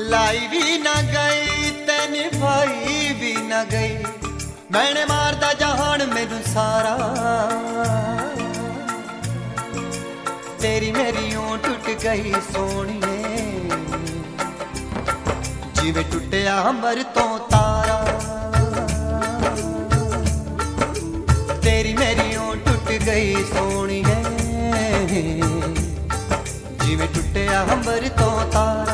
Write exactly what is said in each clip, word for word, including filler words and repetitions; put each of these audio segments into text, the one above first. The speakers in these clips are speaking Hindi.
लाई भी ना गई ते निभाई भी ना गई, मैंने मारदा जहान मैनू सारा। तेरी मेरी ऊं टुट गई सोनिए, जिवें टुटिया अंबर तो तारा। तेरी मेरी ऊं टुट गई सोनिए, जिवें टुटिया अंबर तो तारा।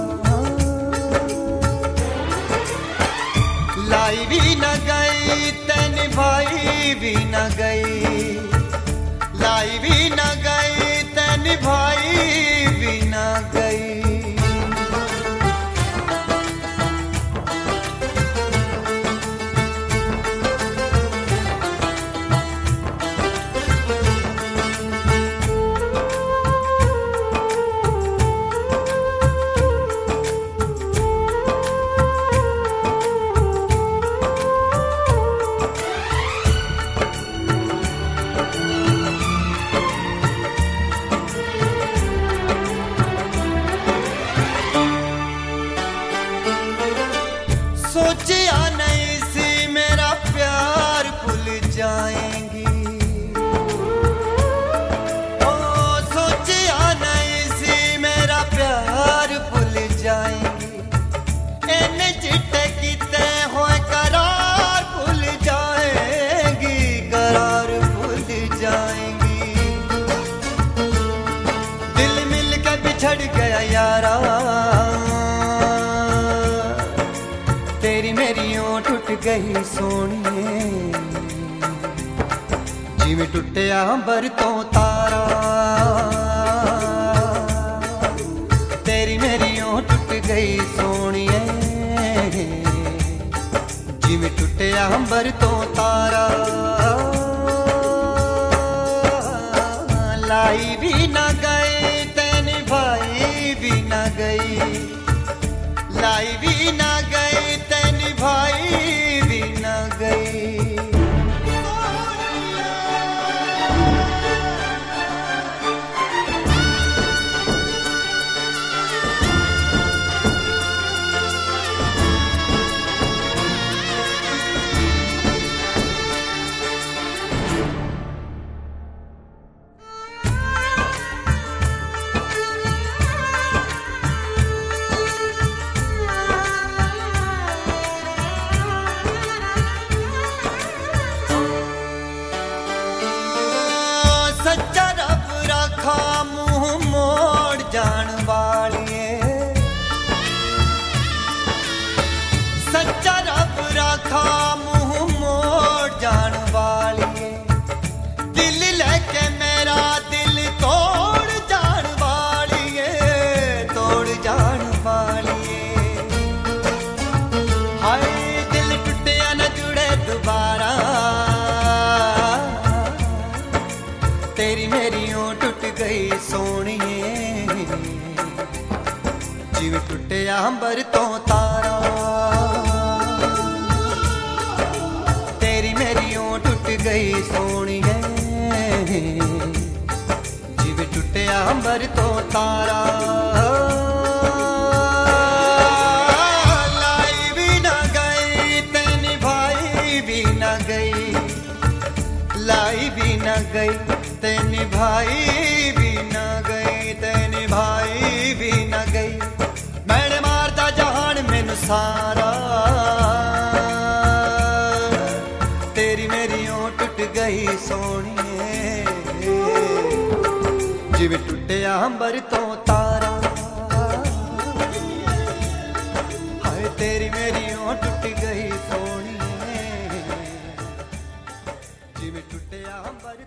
लाई भी न गई ते निभाई भी न गई, लाई भी न गई ते निभाई भी न गई। सोचिया नहीं सी मेरा प्यार भूल जाएंगी, ओ सोचिया नहीं सी मेरा प्यार भूल जाएंगी। इन चिट्टे किते होए करार भूल जाएंगी, करार भूल जाएंगी। दिल मिल के बिछड़ गया यारा, तेरी मेरी ऊं टुट गई सोनिए, जिवें टुटिया अंबर तो तारा। तेरी मेरी ऊं टुट गई सोनिए, जिवें टुटिया अंबर तो तारा। लाई भी न गई ते निभाई भी न गई, लाई भी न गई ते निभाई भी न गई। सच्चा रब रखा मुंह मोड़ जान वालिए, सच्चा रब रखा मुंह मोड़ जान वालिए। दिल लेके मेरा दिल तोड़ जान वालिए, तोड़ जान वालिए। हाय दिल टुटिया न जुड़े दोबारा, तेरी मेरी ऊं टुट गई सोनिए, जिवें टुटिया अंबर तो तारा। तेरी मेरी ऊं टुट गई सोनिए, जिवें टुटिया अंबर तो तारा। लाई भी न गई ते निभाई भी न गई, लाई भी न गई ते निभाई भी न गई, ते निभाई भी न गई। मैंने मारदा जहान मैनू सारा, तेरी मेरी ऊं टुट गई सोनिए, जिवें टुटिया अंबर तो तारा। हाय तेरी मेरी ऊं टुट गई सोनिए, जिवें टुटिया अंबर